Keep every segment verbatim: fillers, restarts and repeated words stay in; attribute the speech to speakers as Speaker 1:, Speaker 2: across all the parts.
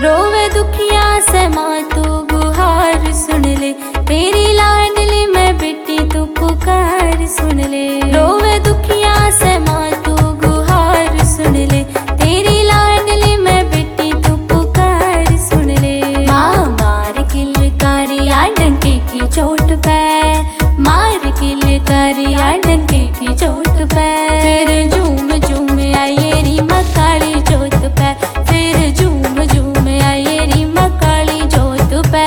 Speaker 1: रोवे दुखिया से माँ तू गुहार सुन ले, तेरी लाडली मैं बेटी तू पुकार सुन ले। रोवे दुखिया से माँ तू गुहार सुन ले, तेरी लाडली मैं बेटी तू पुकार सुन ले। माँ मार किलकारिया डंके की चोट पे, मार किलकारिया डंके की चोट पे, फिर झूम झूम आए री माँ काली जोत पे, फिर झूम झूम आए री माँ काली जोत पे।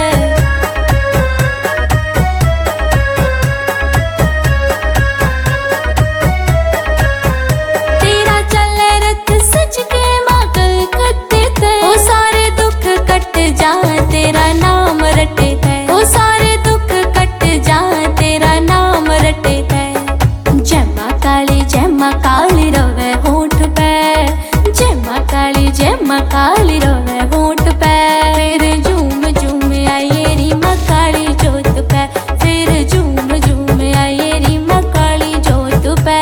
Speaker 1: तेरा चले रथ सज के माँ कलकत्ते ते, वो सारे दुख कट जा तेरा नाम रटे थे, वो सारे दुख कट जा तेरा नाम रटे थे। जय माँ काली जय माँ काली रोवे होठ पे, जय माँ काली जय माँ काली रोवे होठ पे, फिर झूम झूम आए री माँ काली जोत पे, फिर झूम झूम आए री माँ काली जोत पे।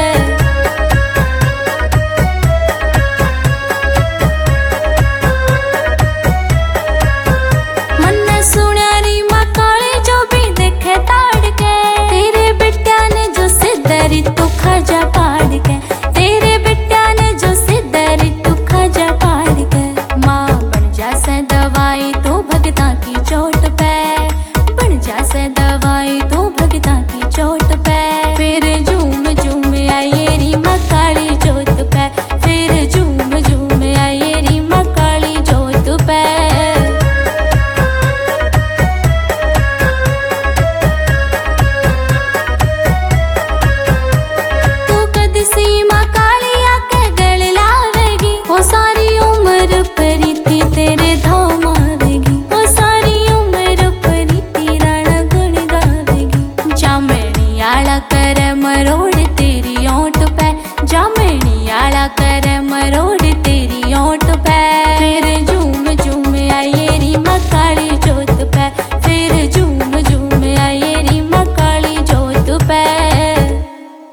Speaker 1: मन सुनिया री माँ काली जो भी देखे ताड़ के, तेरे बेटिया ने जो सिद्धरी तू खा जा